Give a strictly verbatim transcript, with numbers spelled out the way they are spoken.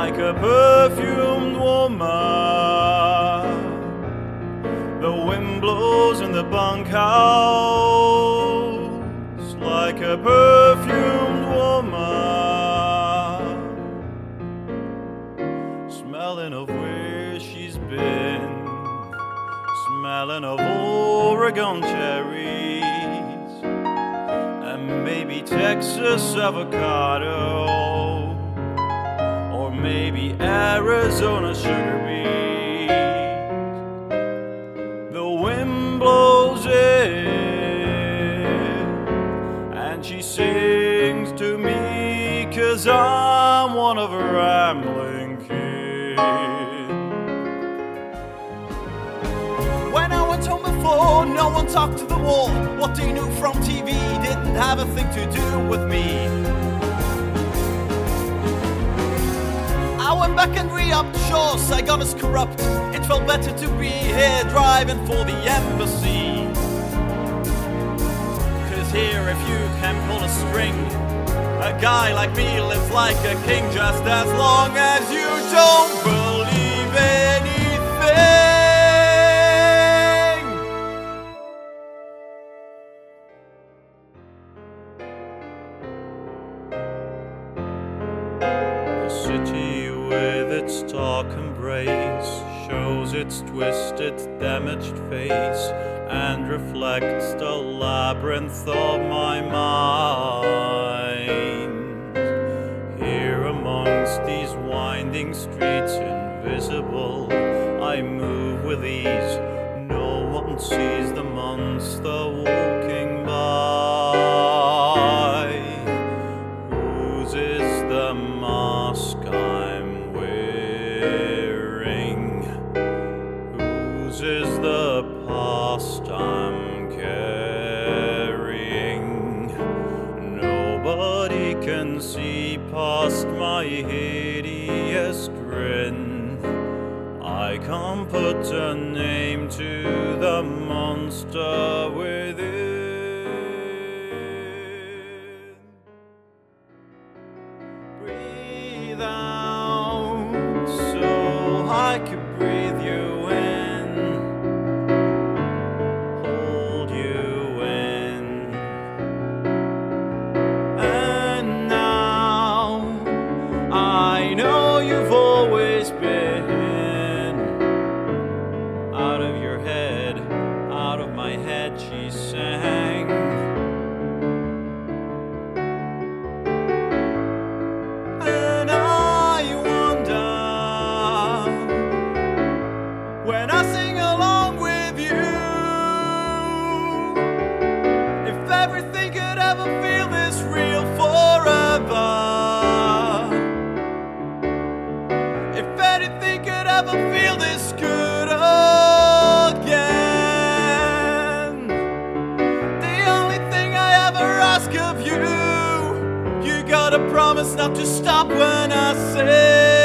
like a perfumed woman. The wind blows in the bunkhouse like a perfumed woman, smelling of where she's been, smelling of Oregon cherries, and maybe Texas avocado, or maybe Arizona sugar beet. The wind blows in, and she sings to me, 'cause I'm one of her rambling kids. When I went home before, no one talked to the wall. What they knew from T V didn't have a thing to do with me. I went back and re-upped Shaw's Saigon is corrupt. It felt better to be here driving for the embassy. 'Cause here if you can pull a string, a guy like me lives like a king, just as long as you don't believe anything. The city with its dark embrace shows its twisted, damaged face and reflects the labyrinth of my mind. Here amongst these winding streets, invisible, I move with ease. No one sees the monster walking by. Whose is the mask I'm wearing? Whose is the past I'm carrying? Nobody can see past my hideous grin. I can't put a name to the monster within. Breathe out so I could breathe you in, hold you in. And now I know you've always been out of your head, out of my head, she sang. And I wonder, when I sing along with you, if everything could ever feel this real forever. If anything could ever feel this good again. The only thing I ever ask of you, you gotta promise not to stop when I say